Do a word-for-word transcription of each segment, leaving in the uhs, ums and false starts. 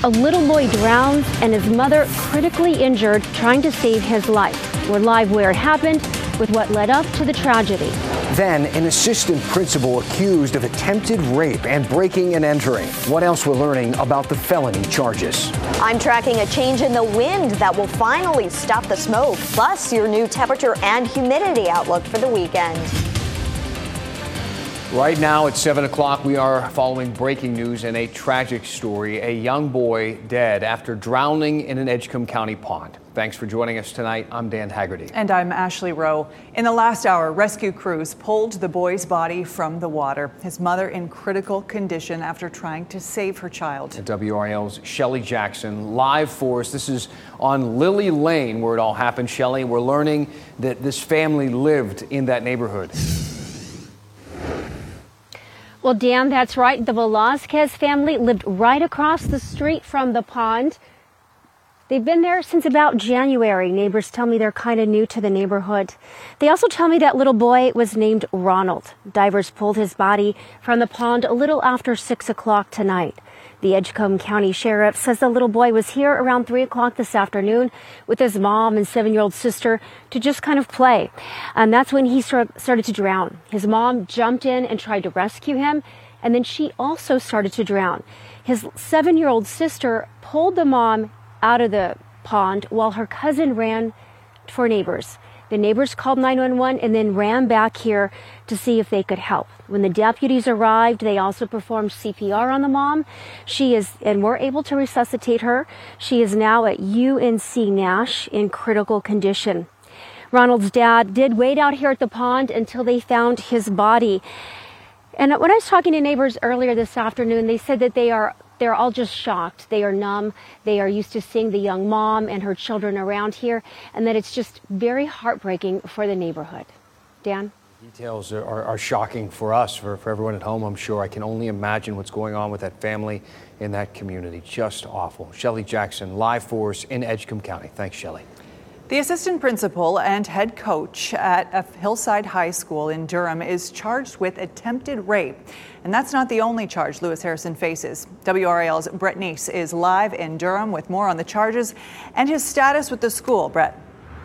A little boy drowns and his mother critically injured trying to save his life. We're live where it happened with what led up to the tragedy. Then an assistant principal accused of attempted rape and breaking and entering. What else we're learning about the felony charges? I'm tracking a change in the wind that will finally stop the smoke, plus your new temperature and humidity outlook for the weekend. Right now at seven o'clock, we are following breaking news and a tragic story. A young boy dead after drowning in an Edgecombe County pond. Thanks for joining us tonight. I'm Dan Haggerty. And I'm Ashley Rowe. In the last hour, rescue crews pulled the boy's body from the water. His mother in critical condition after trying to save her child. At W R A L's Shelley Jackson live for us. This is on Lily Lane where it all happened. Shelley, we're learning that this family lived in that neighborhood. Well, Dan, that's right. The Velasquez family lived right across the street from the pond. They've been there since about January. Neighbors tell me they're kind of new to the neighborhood. They also tell me that little boy was named Ronald. Divers pulled his body from the pond a little after six o'clock tonight. The Edgecombe County Sheriff says the little boy was here around three o'clock this afternoon with his mom and seven-year-old sister to just kind of play. And that's when he start, started to drown. His mom jumped in and tried to rescue him, and then she also started to drown. His seven-year-old sister pulled the mom out of the pond while her cousin ran for neighbors. The neighbors called nine one one and then ran back here to see if they could help. When the deputies arrived, they also performed C P R on the mom. She is, and were able to resuscitate her. She is now at U N C Nash in critical condition. Ronald's dad did wait out here at the pond until they found his body. And when I was talking to neighbors earlier this afternoon, they said that they are They're all just shocked. They are numb. They are used to seeing the young mom and her children around here, and that it's just very heartbreaking for the neighborhood. Dan? Details are, are, are shocking for us, for, for everyone at home, I'm sure. I can only imagine what's going on with that family in that community. Just awful. Shelley Jackson, live for us in Edgecombe County. Thanks, Shelley. The assistant principal and head coach at a Hillside High School in Durham is charged with attempted rape. And that's not the only charge Lewis Harrison faces. W R A L's Brett Neese is live in Durham with more on the charges and his status with the school. Brett.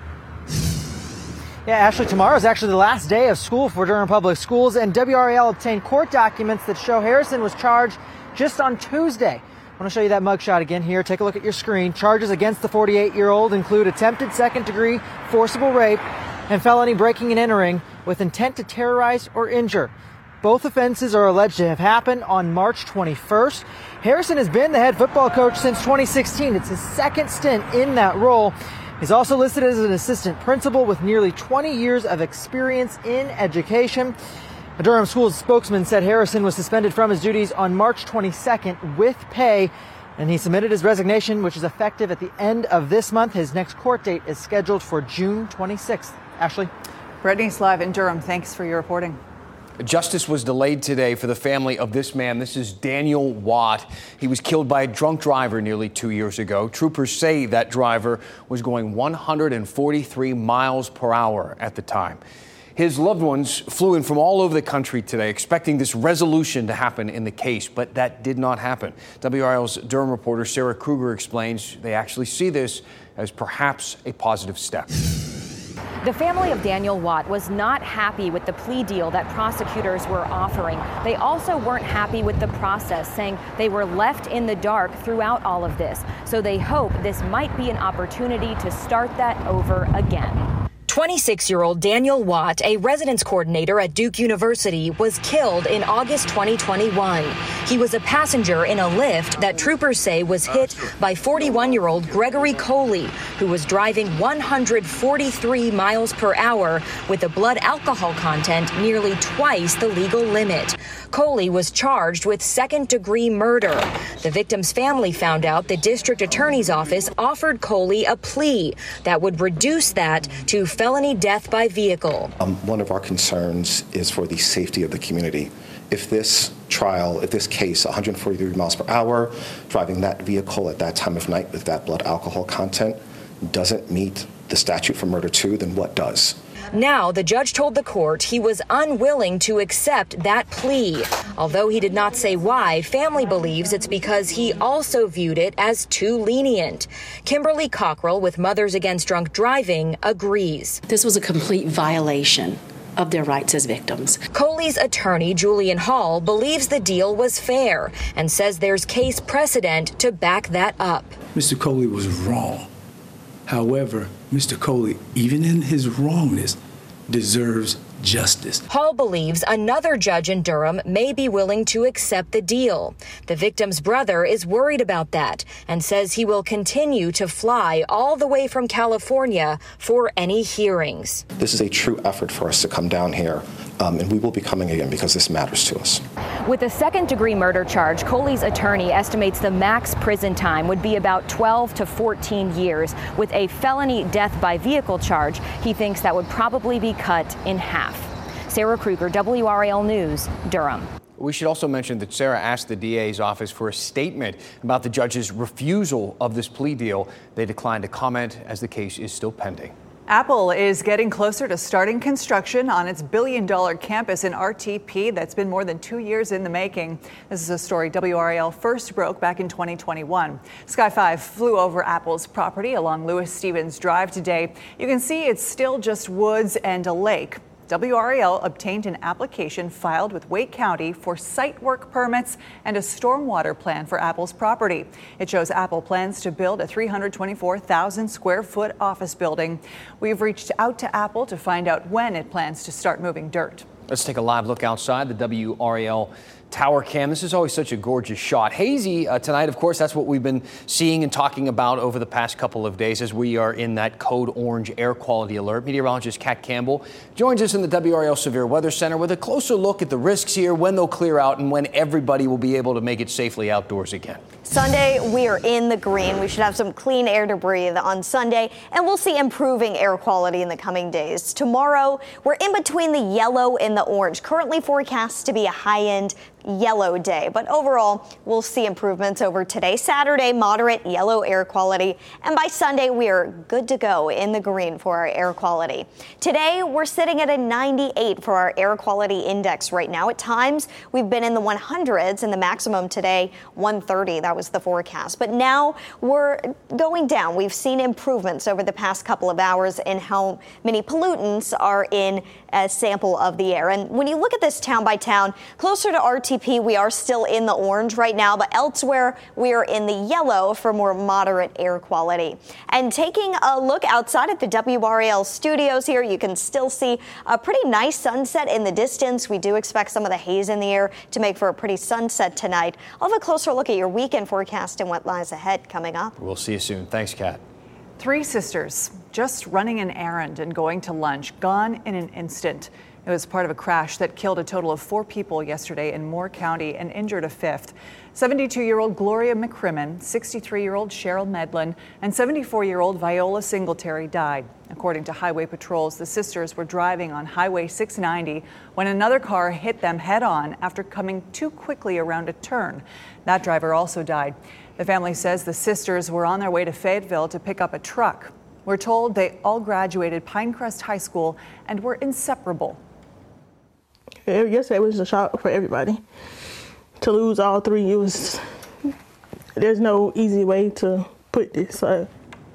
Yeah, Ashley, tomorrow is actually the last day of school for Durham Public Schools, and W R A L obtained court documents that show Harrison was charged just on Tuesday. I want to show you that mugshot again here. Take a look at your screen. Charges against the forty-eight-year-old include attempted second-degree forcible rape and felony breaking and entering with intent to terrorize or injure. Both offenses are alleged to have happened on March twenty-first. Harrison has been the head football coach since twenty sixteen. It's his second stint in that role. He's also listed as an assistant principal with nearly twenty years of experience in education. A Durham Schools spokesman said Harrison was suspended from his duties on March twenty-second with pay, and he submitted his resignation, which is effective at the end of this month. His next court date is scheduled for June twenty-sixth. Ashley? Brett Neese live in Durham. Thanks for your reporting. Justice was delayed today for the family of this man. This is Daniel Watt. He was killed by a drunk driver nearly two years ago. Troopers say that driver was going one hundred forty-three miles per hour at the time. His loved ones flew in from all over the country today, expecting this resolution to happen in the case, but that did not happen. W R L's Durham reporter Sarah Kruger explains they actually see this as perhaps a positive step. The family of Daniel Watt was not happy with the plea deal that prosecutors were offering. They also weren't happy with the process, saying they were left in the dark throughout all of this. So they hope this might be an opportunity to start that over again. twenty-six-year-old Daniel Watt, a residence coordinator at Duke University, was killed in August twenty twenty-one. He was a passenger in a Lyft that troopers say was hit by forty-one-year-old Gregory Coley, who was driving one hundred forty-three miles per hour with a blood alcohol content nearly twice the legal limit. Coley was charged with second-degree murder. The victim's family found out the district attorney's office offered Coley a plea that would reduce that to felony death by vehicle. Um, one of our concerns is for the safety of the community. If this trial, if this case, one hundred forty-three miles per hour, driving that vehicle at that time of night with that blood alcohol content, doesn't meet the statute for murder two, then what does? Now, the judge told the court he was unwilling to accept that plea. Although he did not say why, family believes it's because he also viewed it as too lenient. Kimberly Cockrell with Mothers Against Drunk Driving agrees. This was a complete violation of their rights as victims. Coley's attorney, Julian Hall, believes the deal was fair and says there's case precedent to back that up. Mister Coley was wrong. However, Mister Coley, even in his wrongness, deserves justice. Hall believes another judge in Durham may be willing to accept the deal. The victim's brother is worried about that and says he will continue to fly all the way from California for any hearings. This is a true effort for us to come down here, um, and we will be coming again because this matters to us. With a second-degree murder charge, Coley's attorney estimates the max prison time would be about twelve to fourteen years. With a felony death by vehicle charge, he thinks that would probably be cut in half. Sarah Kruger, W R A L News, Durham. We should also mention that Sarah asked the D A's office for a statement about the judge's refusal of this plea deal. They declined to comment as the case is still pending. Apple is getting closer to starting construction on its billion-dollar campus in R T P that's been more than two years in the making. This is a story W R A L first broke back in twenty twenty-one. Sky five flew over Apple's property along Lewis Stevens Drive today. You can see it's still just woods and a lake. W R A L obtained an application filed with Wake County for site work permits and a stormwater plan for Apple's property. It shows Apple plans to build a three hundred twenty-four thousand square foot office building. We've reached out to Apple to find out when it plans to start moving dirt. Let's take a live look outside the W R A L tower cam. This is always such a gorgeous shot. Hazy uh, tonight, of course, that's what we've been seeing and talking about over the past couple of days as we are in that code orange air quality alert. Meteorologist Kat Campbell joins us in the W R A L Severe Weather Center with a closer look at the risks here, when they'll clear out, and when everybody will be able to make it safely outdoors again. Sunday, we are in the green. We should have some clean air to breathe on Sunday, and we'll see improving air quality in the coming days. Tomorrow, we're in between the yellow and the orange. Currently forecast to be a high-end yellow day, but overall, we'll see improvements over today. Saturday, moderate yellow air quality, and by Sunday, we are good to go in the green for our air quality. Today, we're sitting at a ninety-eight for our air quality index right now. At times, we've been in the one hundreds, and the maximum today, one thirty. That was the forecast. But now we're going down. We've seen improvements over the past couple of hours in how many pollutants are in a sample of the air. And when you look at this town by town, closer to R T P, we are still in the orange right now, but elsewhere we are in the yellow for more moderate air quality. And taking a look outside at the W R A L studios here, you can still see a pretty nice sunset in the distance. We do expect some of the haze in the air to make for a pretty sunset tonight. I'll have a closer look at your weekend forecast and what lies ahead coming up. We'll see you soon. Thanks, Kat. Three sisters just running an errand and going to lunch, gone in an instant. It was part of a crash that killed a total of four people yesterday in Moore County and injured a fifth. seventy-two-year-old Gloria McCrimmon, sixty-three-year-old Cheryl Medlin, and seventy-four-year-old Viola Singletary died. According to highway patrols, the sisters were driving on Highway six ninety when another car hit them head-on after coming too quickly around a turn. That driver also died. The family says the sisters were on their way to Fayetteville to pick up a truck. We're told they all graduated Pinecrest High School and were inseparable. Yesterday was a shock for everybody. To lose all three, it was, there's no easy way to put this. So.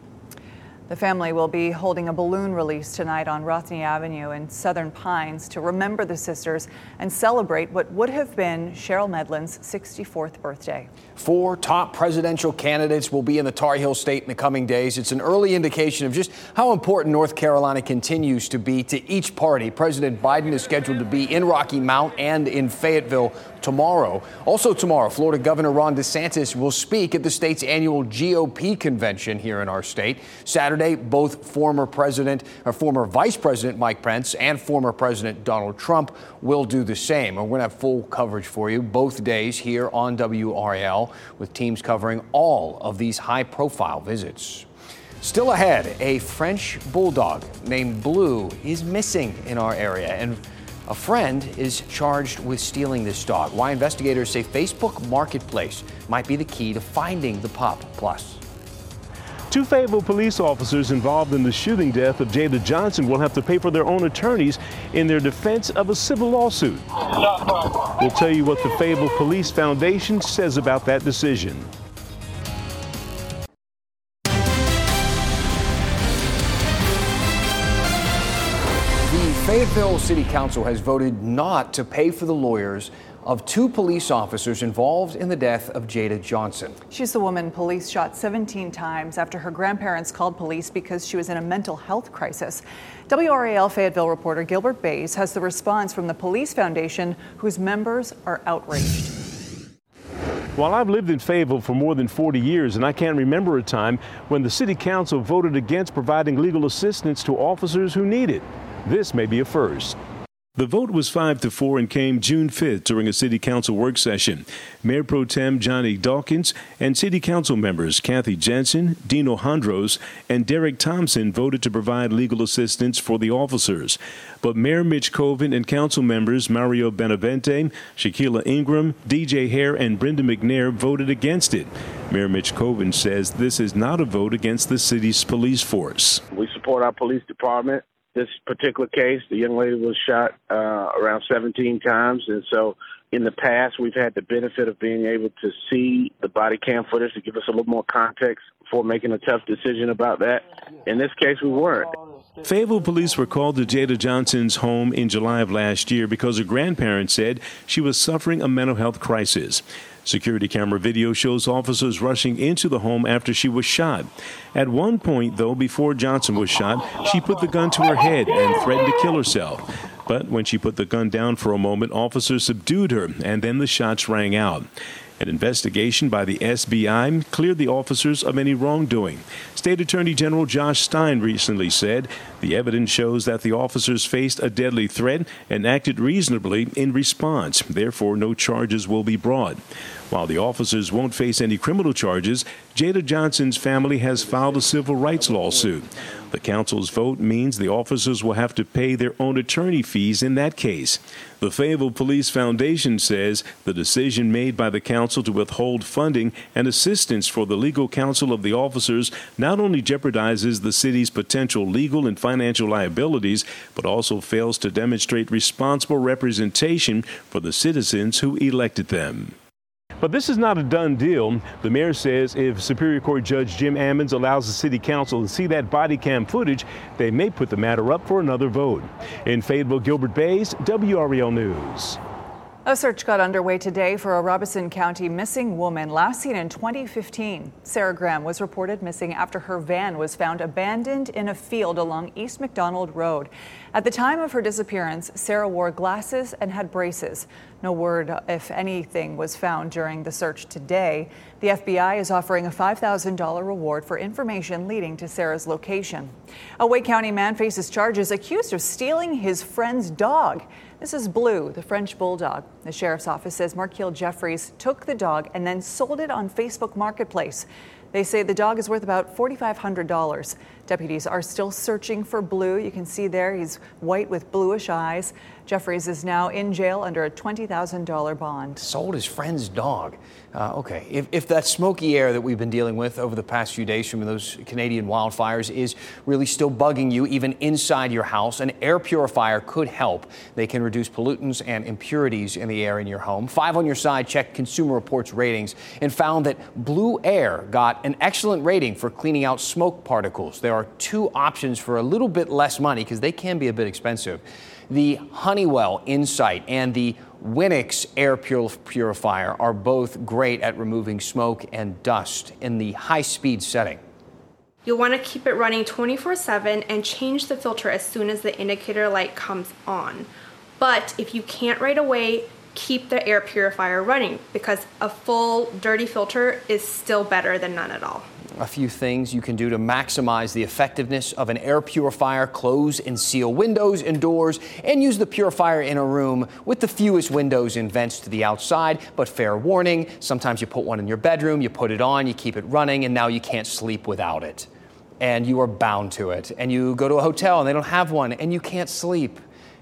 The family will be holding a balloon release tonight on Rothney Avenue in Southern Pines to remember the sisters and celebrate what would have been Cheryl Medlin's sixty-fourth birthday. Four top presidential candidates will be in the Tar Heel State in the coming days. It's an early indication of just how important North Carolina continues to be to each party. President Biden is scheduled to be in Rocky Mount and in Fayetteville tomorrow. Also tomorrow, Florida Governor Ron DeSantis will speak at the state's annual G O P convention here in our state. Saturday, both former President or former Vice President Mike Pence and former President Donald Trump will do the same. And we're going to have full coverage for you both days here on W R A L with teams covering all of these high-profile visits. Still ahead, a French bulldog named Blue is missing in our area, and a friend is charged with stealing this dog. Why investigators say Facebook Marketplace might be the key to finding the pup. Plus, Two Fayetteville police officers involved in the shooting death of Jada Johnson will have to pay for their own attorneys in their defense of a civil lawsuit. We'll tell you what the Fayetteville Police Foundation says about that decision. The Fayetteville City Council has voted not to pay for the lawyers of two police officers involved in the death of Jada Johnson. She's the woman police shot seventeen times after her grandparents called police because she was in a mental health crisis. W R A L Fayetteville reporter Gilbert Bays has the response from the Police Foundation, whose members are outraged. While I've lived in Fayetteville for more than forty years, and I can't remember a time when the City Council voted against providing legal assistance to officers who need it. This may be a first. The vote was five to four and came June fifth during a City Council work session. Mayor Pro Tem Johnny Dawkins and City Council members Kathy Jensen, Dino Hondros, and Derek Thompson voted to provide legal assistance for the officers. But Mayor Mitch Colvin and Council members Mario Benavente, Shaquilla Ingram, D J Hare, and Brenda McNair voted against it. Mayor Mitch Colvin says this is not a vote against the city's police force. We support our police department. This particular case, the young lady was shot uh, around seventeen times. And so in the past, we've had the benefit of being able to see the body cam footage to give us a little more context before making a tough decision about that. In this case, we weren't. Fayetteville police were called to Jada Johnson's home in July of last year because her grandparents said she was suffering a mental health crisis. Security camera video shows officers rushing into the home after she was shot. At one point, though, before Johnson was shot, she put the gun to her head and threatened to kill herself. But when she put the gun down for a moment, officers subdued her, and then the shots rang out. An investigation by the S B I cleared the officers of any wrongdoing. State Attorney General Josh Stein recently said the evidence shows that the officers faced a deadly threat and acted reasonably in response. Therefore, no charges will be brought. While the officers won't face any criminal charges, Jada Johnson's family has filed a civil rights lawsuit. The council's vote means the officers will have to pay their own attorney fees in that case. The Fayetteville Police Foundation says the decision made by the council to withhold funding and assistance for the legal counsel of the officers not only jeopardizes the city's potential legal and financial liabilities, but also fails to demonstrate responsible representation for the citizens who elected them. But this is not a done deal. The mayor says if Superior Court Judge Jim Ammons allows the city council to see that body cam footage, they may put the matter up for another vote. In Fayetteville, Gilbert Bays, W R A L News. A search got underway today for a Robeson County missing woman last seen in twenty fifteen. Sarah Graham was reported missing after her van was found abandoned in a field along East McDonald Road. At the time of her disappearance, Sarah wore glasses and had braces. No word if anything was found during the search today. The F B I is offering a five thousand dollars reward for information leading to Sarah's location. A Wake County man faces charges accused of stealing his friend's dog. This is Blue, the French bulldog. The sheriff's office says Markeel Jeffries took the dog and then sold it on Facebook Marketplace. They say the dog is worth about four thousand five hundred dollars. Deputies are still searching for Blue. You can see there he's white with bluish eyes. Jeffries is now in jail under a twenty thousand dollars bond. Sold his friend's dog. Uh, okay, if, if that smoky air that we've been dealing with over the past few days from those Canadian wildfires is really still bugging you, even inside your house, an air purifier could help. They can reduce pollutants and impurities in the air in your home. Five on Your Side checked Consumer Reports ratings and found that Blue Air got an excellent rating for cleaning out smoke particles. There are two options for a little bit less money because they can be a bit expensive. The Honeywell Insight and the Winix Air Purifier are both great at removing smoke and dust in the high-speed setting. You'll want to keep it running twenty-four seven and change the filter as soon as the indicator light comes on. But if you can't right away, keep the air purifier running because a full dirty filter is still better than none at all. A few things you can do to maximize the effectiveness of an air purifier: close and seal windows and doors, and use the purifier in a room with the fewest windows and vents to the outside. But fair warning, sometimes you put one in your bedroom, you put it on, you keep it running, and now you can't sleep without it. And you are bound to it. And you go to a hotel and they don't have one, and you can't sleep.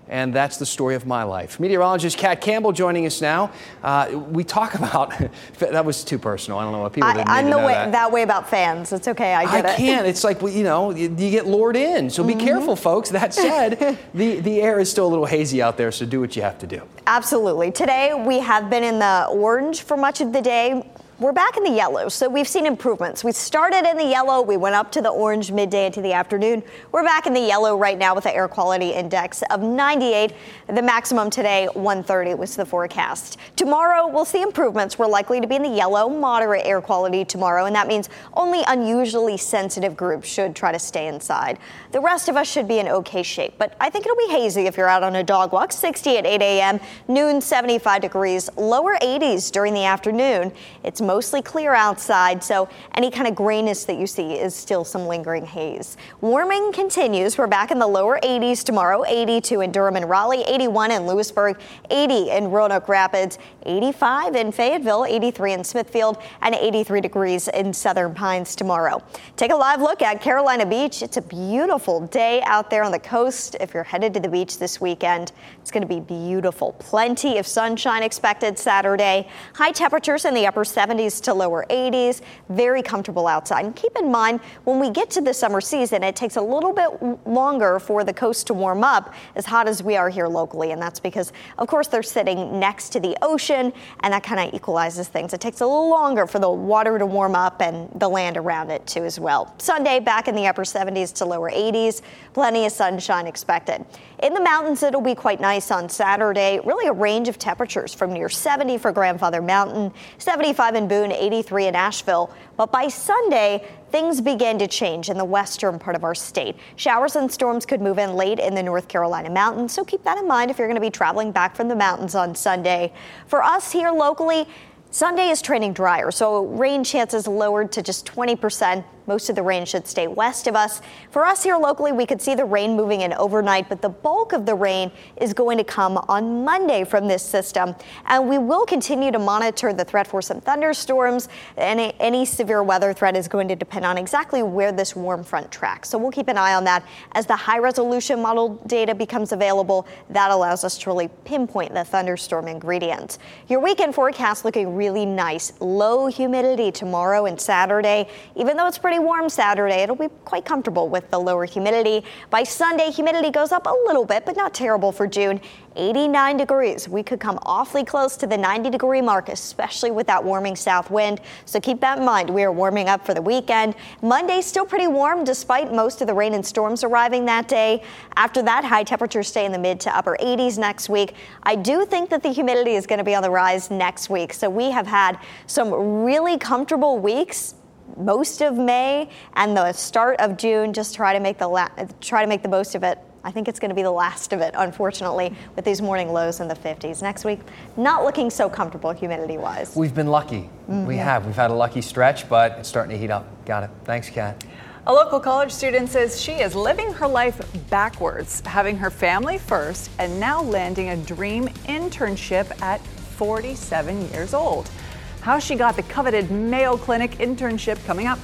and that's the story of my life. Meteorologist Kat Campbell joining us now. Uh, we talk about, that was too personal. I don't know what people didn't I, need I'm to the know way, that. that way about fans. It's okay, I get I it. can't. It's like, well, you know, you, you get lured in. So be Mm-hmm. careful, folks. That said, the, the air is still a little hazy out there, so do what you have to do. Absolutely. Today, we have been in the orange for much of the day. We're back in the yellow, so we've seen improvements. We started in the yellow, we went up to the orange midday into the afternoon. We're back in the yellow right now with the air quality index of ninety-eight. The maximum today, one thirty was the forecast. Tomorrow, we'll see improvements. We're likely to be in the yellow, moderate air quality tomorrow, and that means only unusually sensitive groups should try to stay inside. The rest of us should be in okay shape, but I think it'll be hazy if you're out on a dog walk. sixty at eight a.m., noon seventy-five degrees, lower eighties during the afternoon. It's mostly clear outside, so any kind of grayness that you see is still some lingering haze. Warming continues. We're back in the lower eighties tomorrow, eighty-two in Durham and Raleigh, eighty-one in Lewisburg, eighty in Roanoke Rapids, eighty-five in Fayetteville, eighty-three in Smithfield, and eighty-three degrees in Southern Pines tomorrow. Take a live look at Carolina Beach. It's a beautiful day out there on the coast. If you're headed to the beach this weekend, it's going to be beautiful. Plenty of sunshine expected Saturday. High temperatures in the upper seventies to lower eighties. Very comfortable outside. And keep in mind, when we get to the summer season, it takes a little bit longer for the coast to warm up, as hot as we are here locally. And that's because, of course, they're sitting next to the ocean, and that kind of equalizes things. It takes a little longer for the water to warm up and the land around it, too, as well. Sunday, back in the upper seventies to lower eighties. Plenty of sunshine expected. In the mountains, it'll be quite nice on Saturday. Really a range of temperatures from near seventy for Grandfather Mountain, seventy-five in Boone, eighty-three in Asheville. But by Sunday, things begin to change in the western part of our state. Showers and storms could move in late in the North Carolina mountains, so keep that in mind if you're going to be traveling back from the mountains on Sunday. For us here locally, Sunday is trending drier, so rain chances lowered to just twenty percent. Most of the rain should stay west of us. For us here locally, we could see the rain moving in overnight, but the bulk of the rain is going to come on Monday from this system. And we will continue to monitor the threat for some thunderstorms. Any, any severe weather threat is going to depend on exactly where this warm front tracks. So we'll keep an eye on that as the high resolution model data becomes available. That allows us to really pinpoint the thunderstorm ingredients. Your weekend forecast looking really nice. Low humidity tomorrow and Saturday. Even though it's pretty warm Saturday, it'll be quite comfortable with the lower humidity. By Sunday, humidity goes up a little bit, but not terrible for June. eighty-nine degrees. We could come awfully close to the ninety degree mark, especially with that warming south wind. So keep that in mind. We are warming up for the weekend. Monday still pretty warm despite most of the rain and storms arriving that day. After that, high temperatures stay in the mid to upper eighties next week. I do think that the humidity is going to be on the rise next week. So we have had some really comfortable weeks most of May and the start of June. Just try to make the la- try to make the most of it. I think it's going to be the last of it, unfortunately, with these morning lows in the fifties. Next week, not looking so comfortable humidity-wise. We've been lucky. Mm-hmm. We have. We've had a lucky stretch, but it's starting to heat up. Got it. Thanks, Kat. A local college student says she is living her life backwards, having her family first and now landing a dream internship at forty-seven years old. How she got the coveted Mayo Clinic internship coming up.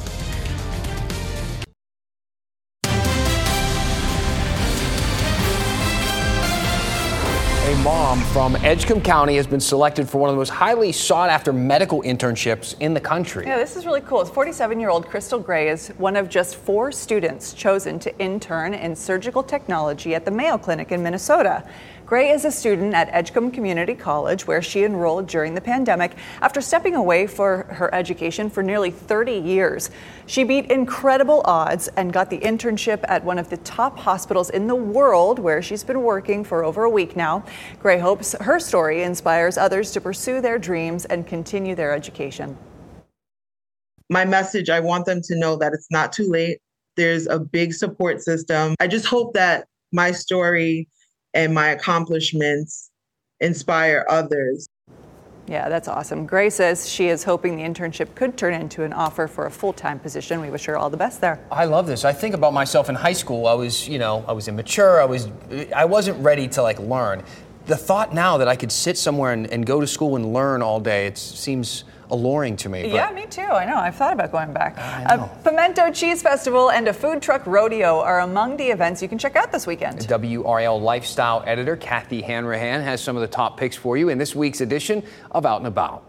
A mom from Edgecombe County has been selected for one of the most highly sought-after medical internships in the country. Yeah, this is really cool. forty-seven-year-old Crystal Gray is one of just four students chosen to intern in surgical technology at the Mayo Clinic in Minnesota. Gray is a student at Edgecombe Community College, where she enrolled during the pandemic after stepping away for her education for nearly thirty years. She beat incredible odds and got the internship at one of the top hospitals in the world, where she's been working for over a week now. Gray hopes her story inspires others to pursue their dreams and continue their education. My message, I want them to know that it's not too late. There's a big support system. I just hope that my story and my accomplishments inspire others. Yeah, that's awesome. Gray says she is hoping the internship could turn into an offer for a full-time position. We wish her all the best there. I love this. I think about myself in high school. I was, you know, I was immature. I was, I wasn't ready to like learn. the thought now that I could sit somewhere and, and go to school and learn all day, it seems alluring to me. But yeah, me too. I know. I've thought about going back. I know. A Pimento Cheese Festival and a food truck rodeo are among the events you can check out this weekend. W R A L lifestyle editor Kathy Hanrahan has some of the top picks for you in this week's edition of Out and About.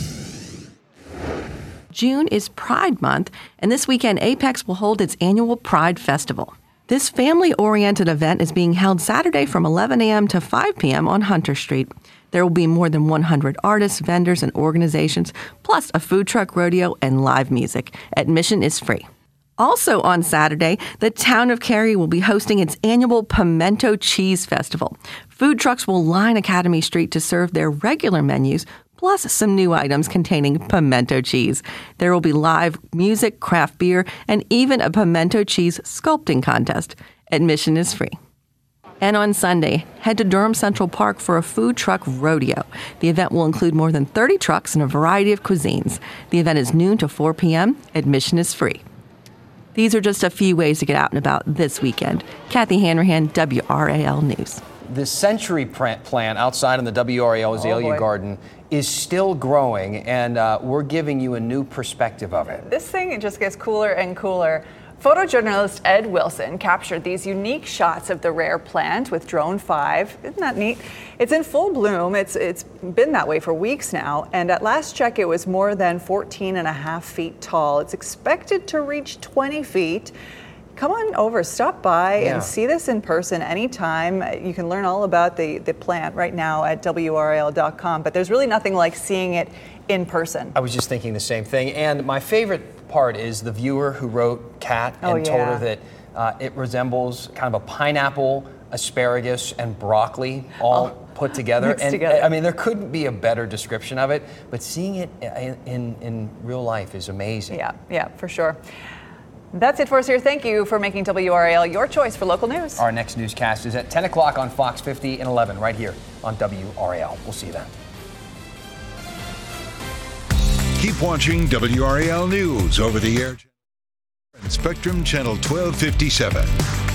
June is Pride Month, and this weekend Apex will hold its annual Pride Festival. This family-oriented event is being held Saturday from eleven a.m. to five p.m. on Hunter Street. There will be more than one hundred artists, vendors, and organizations, plus a food truck rodeo and live music. Admission is free. Also on Saturday, the town of Cary will be hosting its annual Pimento Cheese Festival. Food trucks will line Academy Street to serve their regular menus, plus some new items containing pimento cheese. There will be live music, craft beer, and even a pimento cheese sculpting contest. Admission is free. And on Sunday, head to Durham Central Park for a food truck rodeo. The event will include more than thirty trucks and a variety of cuisines. The event is noon to four p.m. Admission is free. These are just a few ways to get out and about this weekend. Kathy Hanrahan, W R A L News. The Century plant outside in the W R A L Azalea oh Garden is still growing, and uh, we're giving you a new perspective of it. This thing, it just gets cooler and cooler. Photojournalist Ed Wilson captured these unique shots of the rare plant with Drone five. Isn't that neat? It's in full bloom. It's It's been that way for weeks now, and at last check, it was more than fourteen and a half feet tall. It's expected to reach twenty feet. Come on over, stop by Yeah. and see this in person anytime. You can learn all about the, the plant right now at W R A L dot com, but there's really nothing like seeing it in person. I was just thinking the same thing. And my favorite part is the viewer who wrote Kat and Oh, told yeah. her that uh, it resembles kind of a pineapple, asparagus, and broccoli all Oh, put together. mixed And together. I mean, there couldn't be a better description of it, but seeing it in, in, in real life is amazing. Yeah, yeah, for sure. That's it for us here. Thank you for making W R A L your choice for local news. Our next newscast is at ten o'clock on Fox fifty and eleven right here on W R A L. We'll see you then. Keep watching W R A L News over the air. Spectrum Channel twelve fifty-seven.